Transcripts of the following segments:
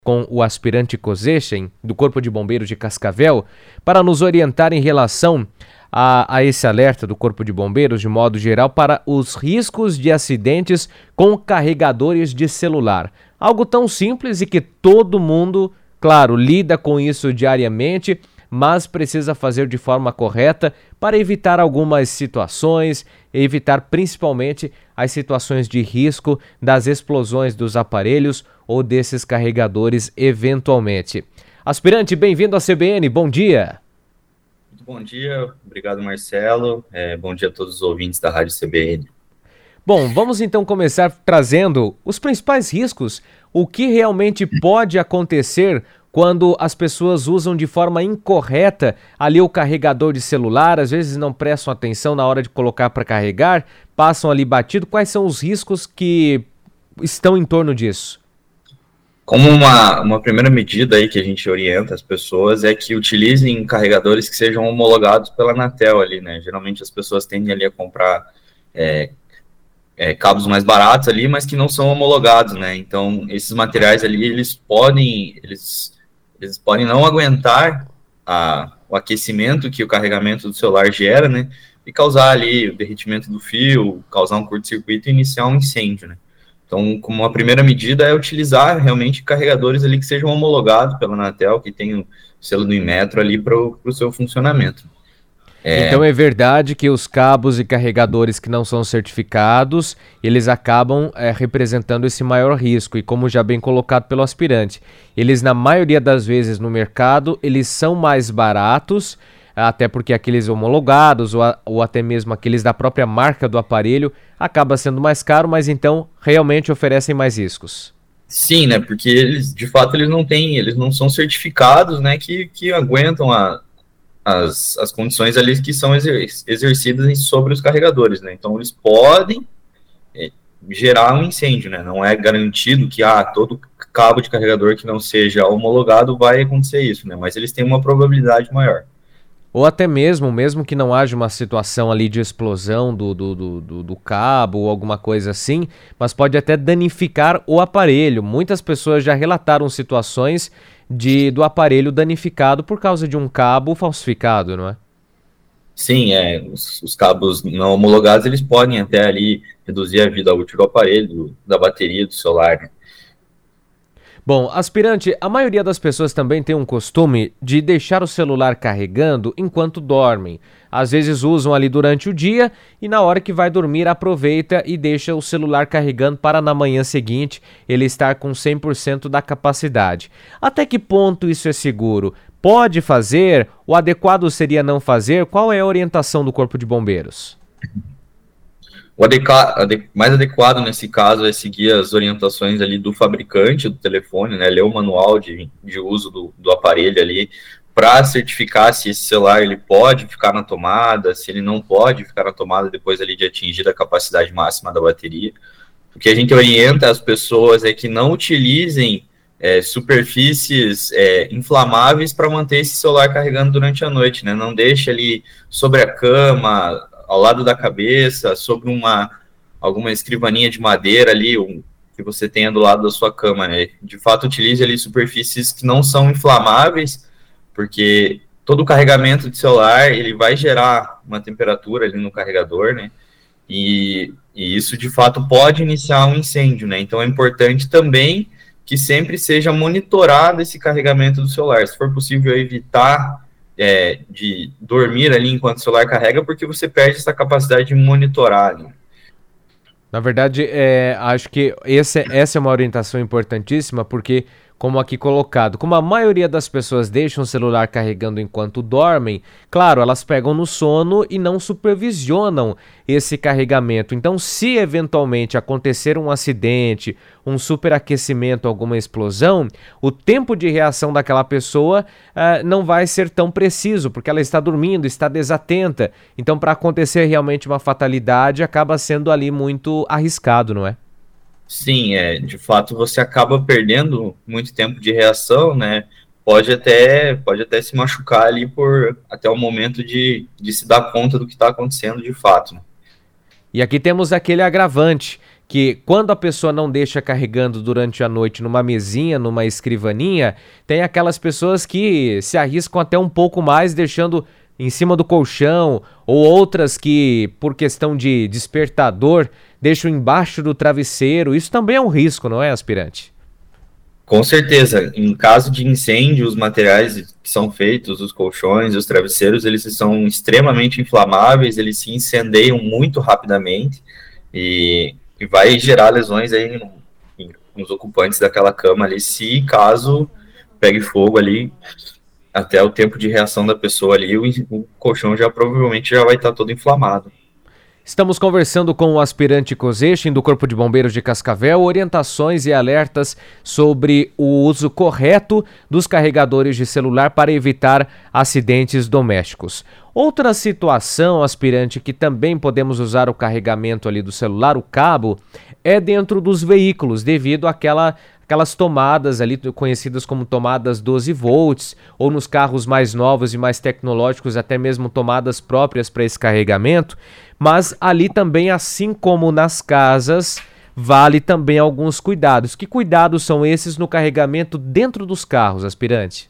com o aspirante Kozechen, do Corpo de Bombeiros de Cascavel, para nos orientar em relação a esse alerta do Corpo de Bombeiros, de modo geral, para os riscos de acidentes com carregadores de celular. Algo tão simples e que todo mundo, claro, lida com isso diariamente, mas precisa fazer de forma correta para evitar algumas situações, evitar principalmente as situações de risco das explosões dos aparelhos ou desses carregadores eventualmente. Aspirante, bem-vindo à CBN, bom dia. Muito bom dia, obrigado Marcelo, bom dia a todos os ouvintes da Rádio CBN. Bom, vamos então começar trazendo os principais riscos, o que realmente pode acontecer quando as pessoas usam de forma incorreta ali o carregador de celular, às vezes não prestam atenção na hora de colocar para carregar, passam ali batido. Quais são os riscos que estão em torno disso? Como uma primeira medida aí que a gente orienta as pessoas é que utilizem carregadores que sejam homologados pela Anatel ali, né? Geralmente as pessoas tendem ali a comprar cabos mais baratos ali, mas que não são homologados, né? Então, esses materiais ali, eles podem não aguentar o aquecimento que o carregamento do celular gera, né? E causar ali o derretimento do fio, causar um curto-circuito e iniciar um incêndio, né? Então, como uma primeira medida é utilizar realmente carregadores ali que sejam homologados pela Anatel, que tenham o selo do Inmetro ali para o seu funcionamento. Então é verdade que os cabos e carregadores que não são certificados, eles acabam representando esse maior risco. E como já bem colocado pelo aspirante, eles na maioria das vezes no mercado, eles são mais baratos, até porque aqueles homologados ou até mesmo aqueles da própria marca do aparelho acaba sendo mais caro, mas então realmente oferecem mais riscos. Sim, né? Porque eles, de fato, eles não são certificados, né? Que aguentam as condições ali que são exercidas sobre os carregadores, né? Então eles podem gerar um incêndio, né? Não é garantido que todo cabo de carregador que não seja homologado vai acontecer isso, né? Mas eles têm uma probabilidade maior. Ou até mesmo que não haja uma situação ali de explosão do cabo ou alguma coisa assim, mas pode até danificar o aparelho. Muitas pessoas já relataram situações do aparelho danificado por causa de um cabo falsificado, não é? Sim, os cabos não homologados, eles podem até ali reduzir a vida útil do aparelho, da bateria do celular, né? Bom, aspirante, a maioria das pessoas também tem um costume de deixar o celular carregando enquanto dormem. Às vezes usam ali durante o dia e na hora que vai dormir aproveita e deixa o celular carregando para na manhã seguinte ele estar com 100% da capacidade. Até que ponto isso é seguro? Pode fazer? O adequado seria não fazer? Qual é a orientação do Corpo de Bombeiros? O mais adequado nesse caso é seguir as orientações ali do fabricante do telefone, né? Ler o manual de uso do aparelho ali para certificar se esse celular ele pode ficar na tomada, se ele não pode ficar na tomada depois ali de atingir a capacidade máxima da bateria. O que a gente orienta as pessoas é que não utilizem superfícies inflamáveis para manter esse celular carregando durante a noite, né? Não deixe ali sobre a cama, ao lado da cabeça, sobre alguma escrivaninha de madeira ali, que você tenha do lado da sua cama, né? De fato, utilize ali superfícies que não são inflamáveis, porque todo o carregamento de celular, ele vai gerar uma temperatura ali no carregador, né? E isso, de fato, pode iniciar um incêndio, né? Então, é importante também que sempre seja monitorado esse carregamento do celular. Se for possível evitar de dormir ali enquanto o celular carrega, porque você perde essa capacidade de monitorar, né? Na verdade, acho que essa é uma orientação importantíssima, porque, como aqui colocado, como a maioria das pessoas deixam o celular carregando enquanto dormem, claro, elas pegam no sono e não supervisionam esse carregamento. Então, se eventualmente acontecer um acidente, um superaquecimento, alguma explosão, o tempo de reação daquela pessoa não vai ser tão preciso, porque ela está dormindo, está desatenta. Então, para acontecer realmente uma fatalidade, acaba sendo ali muito arriscado, não é? Sim, de fato você acaba perdendo muito tempo de reação, né? Pode até se machucar ali até o momento de se dar conta do que está acontecendo de fato, né? E aqui temos aquele agravante, que quando a pessoa não deixa carregando durante a noite numa mesinha, numa escrivaninha, tem aquelas pessoas que se arriscam até um pouco mais deixando em cima do colchão, ou outras que, por questão de despertador, deixam embaixo do travesseiro. Isso também é um risco, não é, aspirante? Com certeza, em caso de incêndio, os materiais que são feitos, os colchões, os travesseiros, eles são extremamente inflamáveis, eles se incendeiam muito rapidamente e vai gerar lesões aí nos ocupantes daquela cama ali, se caso pegue fogo ali, até o tempo de reação da pessoa ali, o colchão já provavelmente já vai estar todo inflamado. Estamos conversando com o aspirante Kozechin do Corpo de Bombeiros de Cascavel, orientações e alertas sobre o uso correto dos carregadores de celular para evitar acidentes domésticos. Outra situação, aspirante, que também podemos usar o carregamento ali do celular, o cabo, é dentro dos veículos, devido aquelas tomadas ali conhecidas como tomadas 12 volts, ou nos carros mais novos e mais tecnológicos, até mesmo tomadas próprias para esse carregamento. Mas ali também, assim como nas casas, vale também alguns cuidados. Que cuidados são esses no carregamento dentro dos carros, aspirante?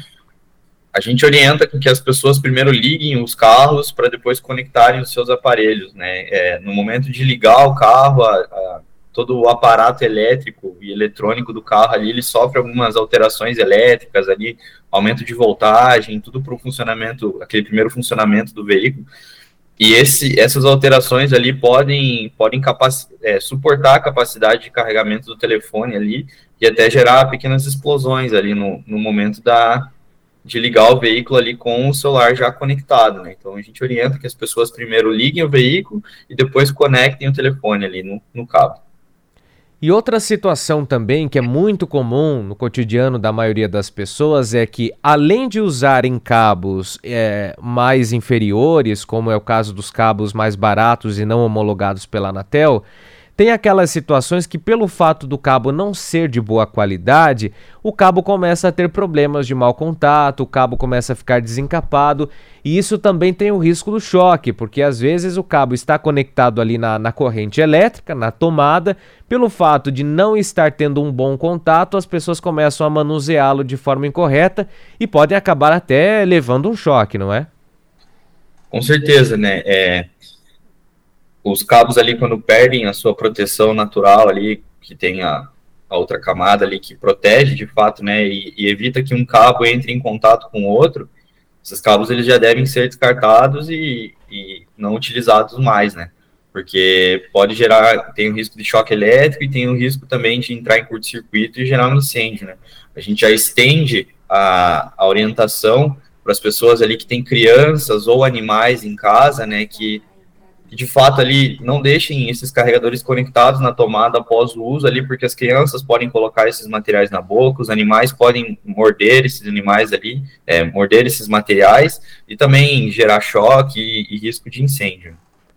A gente orienta que as pessoas primeiro liguem os carros para depois conectarem os seus aparelhos, né? No momento de ligar o carro, todo o aparato elétrico e eletrônico do carro ali, ele sofre algumas alterações elétricas ali, aumento de voltagem, tudo para o funcionamento, aquele primeiro funcionamento do veículo. E essas alterações ali podem suportar a capacidade de carregamento do telefone ali e até gerar pequenas explosões ali no momento de ligar o veículo ali com o celular já conectado, né? Então a gente orienta que as pessoas primeiro liguem o veículo e depois conectem o telefone ali no cabo. E outra situação também que é muito comum no cotidiano da maioria das pessoas é que, além de usarem cabos mais inferiores, como é o caso dos cabos mais baratos e não homologados pela Anatel, tem aquelas situações que, pelo fato do cabo não ser de boa qualidade, o cabo começa a ter problemas de mau contato, o cabo começa a ficar desencapado, e isso também tem o risco do choque, porque às vezes o cabo está conectado ali na corrente elétrica, na tomada, pelo fato de não estar tendo um bom contato, as pessoas começam a manuseá-lo de forma incorreta e podem acabar até levando um choque, não é? Com certeza, né? Os cabos ali, quando perdem a sua proteção natural ali, que tem a outra camada ali que protege de fato, né, e evita que um cabo entre em contato com o outro, esses cabos eles já devem ser descartados e não utilizados mais, né, porque pode gerar, tem o risco de choque elétrico e tem o risco também de entrar em curto-circuito e gerar um incêndio, né. A gente já estende a orientação para as pessoas ali que têm crianças ou animais em casa, né, que de fato ali não deixem esses carregadores conectados na tomada após o uso ali, porque as crianças podem colocar esses materiais na boca, os animais podem morder esses animais ali, morder esses materiais e também gerar choque e risco de incêndio.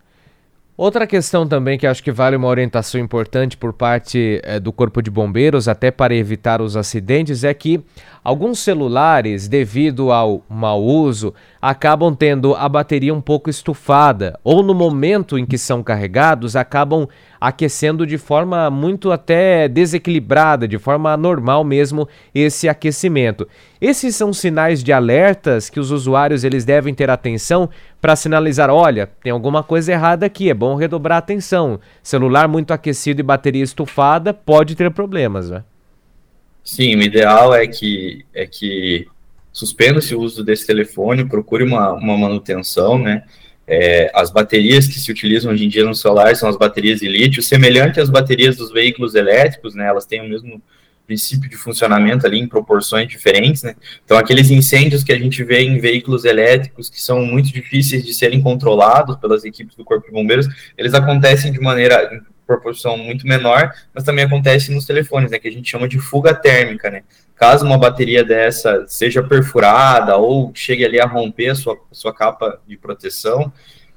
Outra questão também que acho que vale uma orientação importante por parte do Corpo de Bombeiros, até para evitar os acidentes, é que alguns celulares, devido ao mau uso, acabam tendo a bateria um pouco estufada, ou no momento em que são carregados, acabam aquecendo de forma muito até desequilibrada, de forma anormal mesmo, esse aquecimento. Esses são sinais de alertas que os usuários eles devem ter atenção para sinalizar, olha, tem alguma coisa errada aqui, é bom redobrar a atenção. Celular muito aquecido e bateria estufada pode ter problemas, né? Sim, o ideal é que suspenda-se o uso desse telefone, procure uma manutenção, né? As baterias que se utilizam hoje em dia no celular são as baterias de lítio, semelhante às baterias dos veículos elétricos, né? Elas têm o mesmo princípio de funcionamento ali em proporções diferentes, né? Então, aqueles incêndios que a gente vê em veículos elétricos que são muito difíceis de serem controlados pelas equipes do Corpo de Bombeiros, eles acontecem de maneira, em proporção muito menor, mas também acontece nos telefones, né? Que a gente chama de fuga térmica, né? Caso uma bateria dessa seja perfurada ou chegue ali a romper a sua capa de proteção,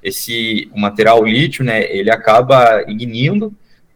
o material lítio, né? Ele acaba ignindo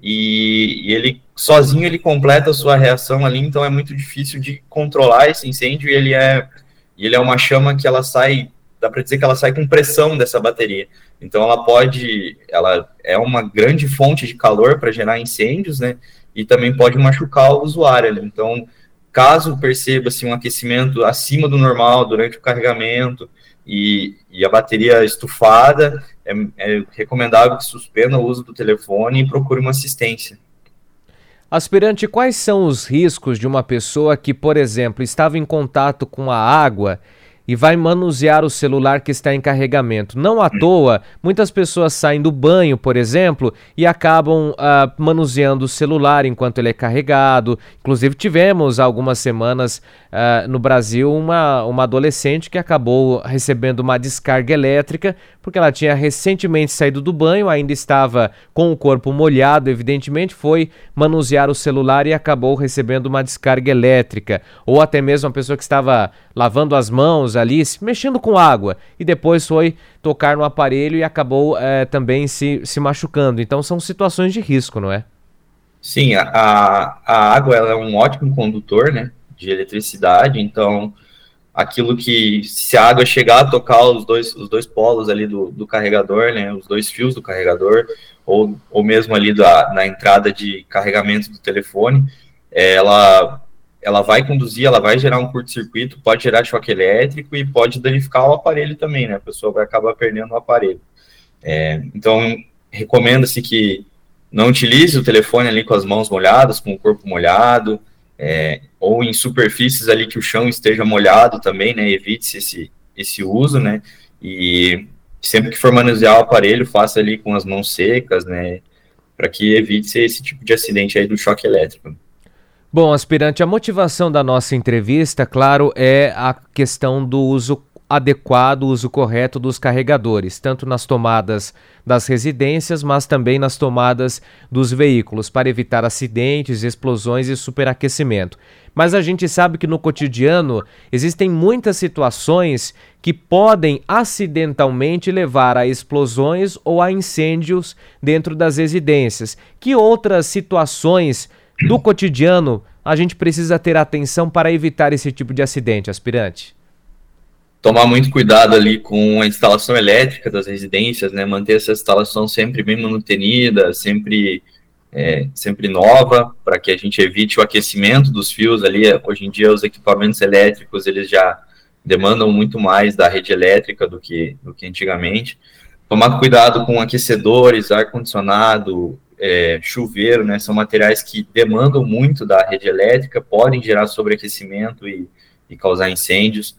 e ele sozinho ele completa a sua reação ali, então é muito difícil de controlar esse incêndio e ele é uma chama que ela sai dá para dizer que ela sai com pressão dessa bateria. Então ela é uma grande fonte de calor para gerar incêndios, né? E também pode machucar o usuário. Então, caso perceba-se um aquecimento acima do normal durante o carregamento e a bateria estufada, é recomendável que suspenda o uso do telefone e procure uma assistência. Aspirante, quais são os riscos de uma pessoa que, por exemplo, estava em contato com a água e vai manusear o celular que está em carregamento? Não à toa, muitas pessoas saem do banho, por exemplo, e acabam manuseando o celular enquanto ele é carregado. Inclusive, tivemos há algumas semanas no Brasil uma adolescente que acabou recebendo uma descarga elétrica porque ela tinha recentemente saído do banho, ainda estava com o corpo molhado, evidentemente, foi manusear o celular e acabou recebendo uma descarga elétrica. Ou até mesmo uma pessoa que estava lavando as mãos ali, mexendo com água, e depois foi tocar no aparelho e acabou também se machucando. Então são situações de risco, não é? Sim, a água ela é um ótimo condutor, né, de eletricidade, então aquilo que, se a água chegar a tocar os dois polos ali do carregador, né, os dois fios do carregador, ou mesmo ali na entrada de carregamento do telefone, ela vai conduzir, ela vai gerar um curto-circuito, pode gerar choque elétrico e pode danificar o aparelho também, né, a pessoa vai acabar perdendo o aparelho. Então, recomenda-se que não utilize o telefone ali com as mãos molhadas, com o corpo molhado, ou em superfícies ali que o chão esteja molhado também, né, evite esse uso, né, e sempre que for manusear o aparelho, faça ali com as mãos secas, né, para que evite esse tipo de acidente aí do choque elétrico. Bom, aspirante, a motivação da nossa entrevista, claro, é a questão do uso adequado, uso correto dos carregadores, tanto nas tomadas das residências, mas também nas tomadas dos veículos, para evitar acidentes, explosões e superaquecimento. Mas a gente sabe que no cotidiano existem muitas situações que podem acidentalmente levar a explosões ou a incêndios dentro das residências. Que outras situações do cotidiano a gente precisa ter atenção para evitar esse tipo de acidente, aspirante? Tomar muito cuidado ali com a instalação elétrica das residências, né? Manter essa instalação sempre bem manutenida, sempre nova, para que a gente evite o aquecimento dos fios ali. Hoje em dia, os equipamentos elétricos, eles já demandam muito mais da rede elétrica do que antigamente. Tomar cuidado com aquecedores, ar-condicionado, chuveiro, né? São materiais que demandam muito da rede elétrica, podem gerar sobreaquecimento e causar incêndios.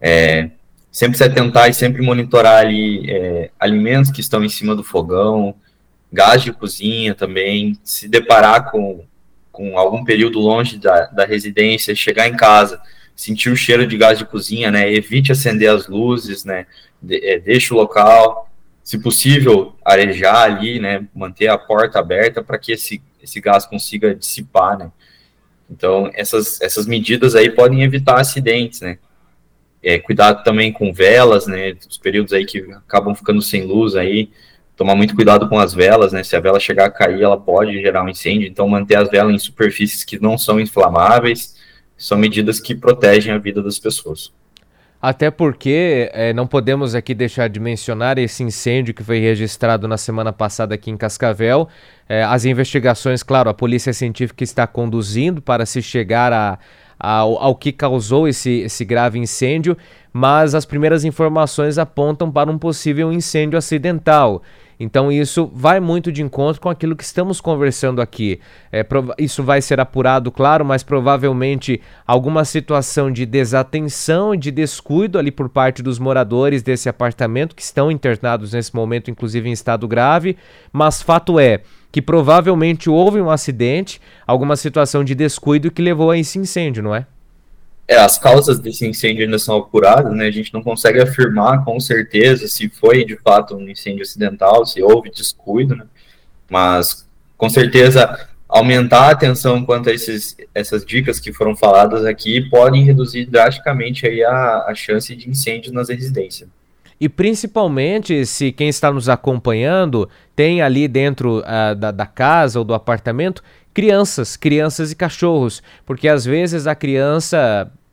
Sempre se atentar e sempre monitorar ali alimentos que estão em cima do fogão, gás de cozinha também, se deparar com algum período longe da residência, chegar em casa, sentir o cheiro de gás de cozinha, né, evite acender as luzes, né, deixe o local, se possível, arejar ali, né, manter a porta aberta para que esse gás consiga dissipar, né. Então, essas medidas aí podem evitar acidentes, né. Cuidado também com velas, né, os períodos aí que acabam ficando sem luz aí, tomar muito cuidado com as velas, né, se a vela chegar a cair, ela pode gerar um incêndio, então manter as velas em superfícies que não são inflamáveis, são medidas que protegem a vida das pessoas. Até porque não podemos aqui deixar de mencionar esse incêndio que foi registrado na semana passada aqui em Cascavel. As investigações, claro, a polícia científica está conduzindo para se chegar ao que causou esse grave incêndio, mas as primeiras informações apontam para um possível incêndio acidental. Então isso vai muito de encontro com aquilo que estamos conversando aqui. Isso vai ser apurado, claro, mas provavelmente alguma situação de desatenção e de descuido ali por parte dos moradores desse apartamento, que estão internados nesse momento, inclusive em estado grave, mas fato é que provavelmente houve um acidente, alguma situação de descuido que levou a esse incêndio, não é? As causas desse incêndio ainda são apuradas, né? A gente não consegue afirmar com certeza se foi de fato um incêndio acidental, se houve descuido, né? Mas com certeza aumentar a atenção quanto a essas dicas que foram faladas aqui podem reduzir drasticamente aí a chance de incêndio nas residências. E principalmente se quem está nos acompanhando tem ali dentro da casa ou do apartamento crianças e cachorros, porque às vezes a criança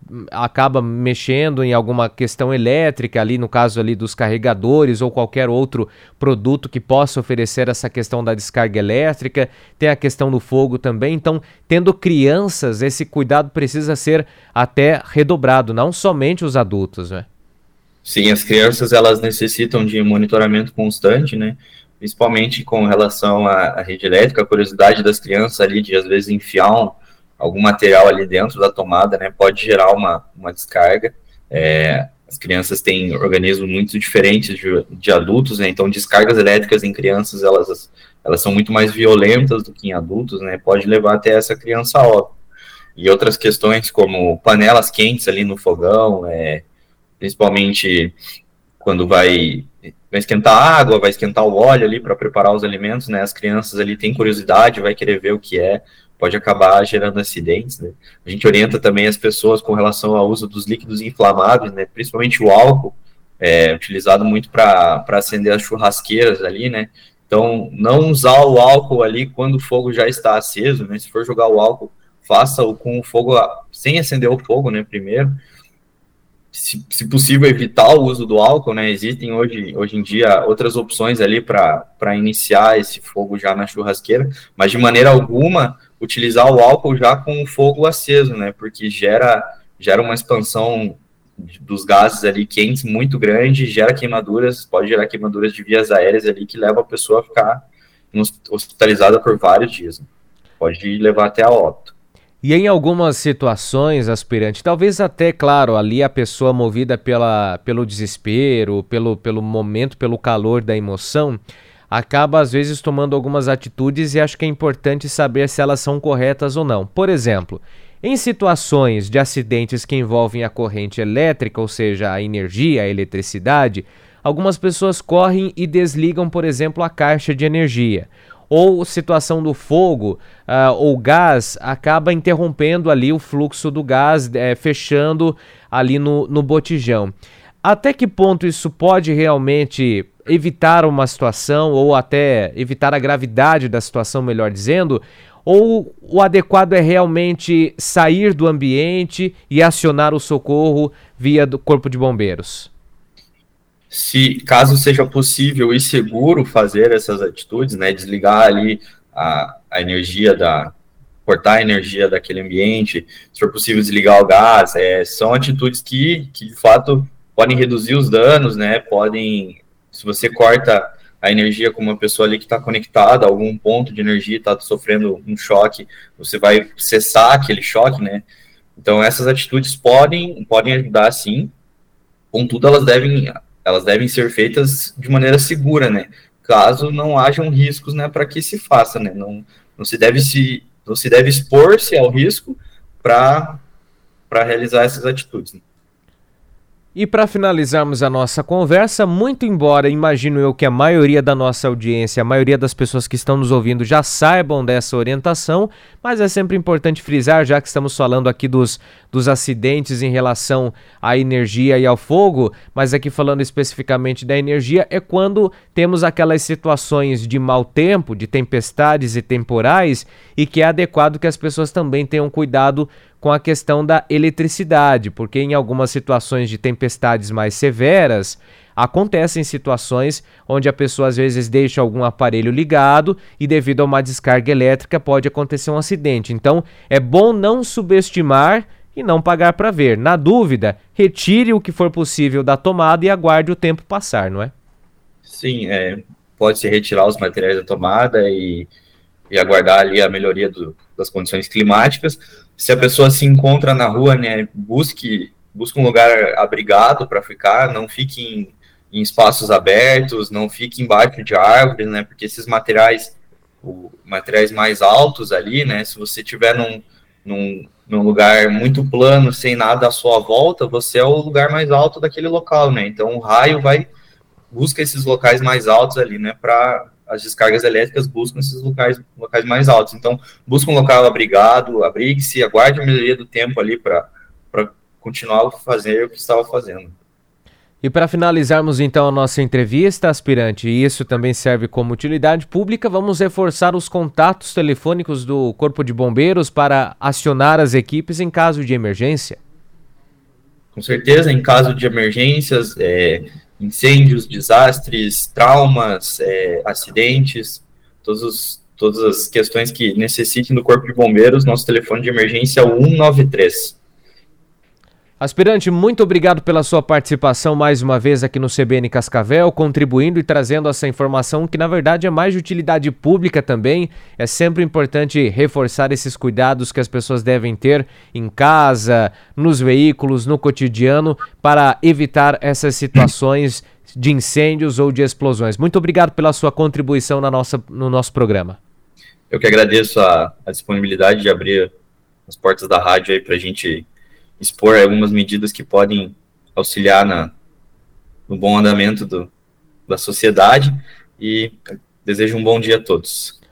acaba mexendo em alguma questão elétrica ali, no caso ali dos carregadores ou qualquer outro produto que possa oferecer essa questão da descarga elétrica, tem a questão do fogo também. Então, tendo crianças, esse cuidado precisa ser até redobrado, não somente os adultos, né? Sim, as crianças, elas necessitam de monitoramento constante, né? Principalmente com relação à rede elétrica, a curiosidade das crianças ali de, às vezes, enfiar algum material ali dentro da tomada, né? Pode gerar uma descarga. As crianças têm organismos muito diferentes de adultos, né? Então, descargas elétricas em crianças, elas são muito mais violentas do que em adultos, né? Pode levar até essa criança a óbito. E outras questões, como panelas quentes ali no fogão, principalmente quando vai esquentar a água, vai esquentar o óleo ali para preparar os alimentos, né? As crianças ali têm curiosidade, vai querer ver o que é, pode acabar gerando acidentes, né? A gente orienta também as pessoas com relação ao uso dos líquidos inflamáveis, né? Principalmente o álcool, utilizado muito para acender as churrasqueiras ali, né? Então, não usar o álcool ali quando o fogo já está aceso, né? Se for jogar o álcool, faça-o com o fogo, sem acender o fogo, né? Primeiro. Se possível, evitar o uso do álcool, né? Existem hoje em dia outras opções ali para iniciar esse fogo já na churrasqueira, mas de maneira alguma utilizar o álcool já com o fogo aceso, né? Porque gera uma expansão dos gases ali quentes muito grande, gera queimaduras, pode gerar queimaduras de vias aéreas ali que leva a pessoa a ficar hospitalizada por vários dias, né? Pode levar até a óbito. E em algumas situações, aspirante, talvez até, claro, ali a pessoa movida pelo desespero, pelo momento, pelo calor da emoção, acaba às vezes tomando algumas atitudes e acho que é importante saber se elas são corretas ou não. Por exemplo, em situações de acidentes que envolvem a corrente elétrica, ou seja, a energia, a eletricidade, algumas pessoas correm e desligam, por exemplo, a caixa de energia. Ou situação do fogo ou gás acaba interrompendo ali o fluxo do gás, fechando ali no botijão. Até que ponto isso pode realmente evitar uma situação ou até evitar a gravidade da situação, melhor dizendo? Ou o adequado é realmente sair do ambiente e acionar o socorro via do Corpo de Bombeiros? Caso seja possível e seguro fazer essas atitudes, né, desligar ali a energia cortar a energia daquele ambiente, se for possível desligar o gás, são atitudes que de fato podem reduzir os danos, né, se você corta a energia com uma pessoa ali que está conectada a algum ponto de energia, está sofrendo um choque, você vai cessar aquele choque, né, então essas atitudes podem ajudar sim, contudo elas devem ser feitas de maneira segura, né? Caso não hajam riscos, né, para que se faça, né? Não se deve expor-se ao risco para realizar essas atitudes, né? E para finalizarmos a nossa conversa, muito embora imagino eu que a maioria da nossa audiência, a maioria das pessoas que estão nos ouvindo já saibam dessa orientação, mas é sempre importante frisar, já que estamos falando aqui dos acidentes em relação à energia e ao fogo, mas aqui falando especificamente da energia, é quando temos aquelas situações de mau tempo, de tempestades e temporais, e que é adequado que as pessoas também tenham cuidado com a questão da eletricidade, porque em algumas situações de tempestades mais severas, acontecem situações onde a pessoa às vezes deixa algum aparelho ligado e devido a uma descarga elétrica pode acontecer um acidente. Então é bom não subestimar e não pagar para ver. Na dúvida, retire o que for possível da tomada e aguarde o tempo passar, não é? Sim, pode-se retirar os materiais da tomada e aguardar ali a melhoria das condições climáticas. Se a pessoa se encontra na rua, né, busque um lugar abrigado para ficar, não fique em espaços abertos, não fique embaixo de árvores, né, porque esses materiais mais altos ali, né, se você estiver num lugar muito plano, sem nada à sua volta, você é o lugar mais alto daquele local, né, então o raio busca esses locais mais altos ali, né, para as descargas elétricas buscam esses locais mais altos. Então, busca um local abrigado, abrigue-se, aguarde a melhoria do tempo ali para continuar a fazer o que estava fazendo. E para finalizarmos então a nossa entrevista, aspirante, e isso também serve como utilidade pública, vamos reforçar os contatos telefônicos do Corpo de Bombeiros para acionar as equipes em caso de emergência. Com certeza, em caso de emergências, incêndios, desastres, traumas, acidentes, todas as questões que necessitem do Corpo de Bombeiros, nosso telefone de emergência é o 193. Aspirante, muito obrigado pela sua participação mais uma vez aqui no CBN Cascavel, contribuindo e trazendo essa informação que na verdade é mais de utilidade pública também. É sempre importante reforçar esses cuidados que as pessoas devem ter em casa, nos veículos, no cotidiano, para evitar essas situações de incêndios ou de explosões. Muito obrigado pela sua contribuição no nosso programa. Eu que agradeço a disponibilidade de abrir as portas da rádio aí para a gente expor algumas medidas que podem auxiliar no bom andamento da sociedade, e desejo um bom dia a todos.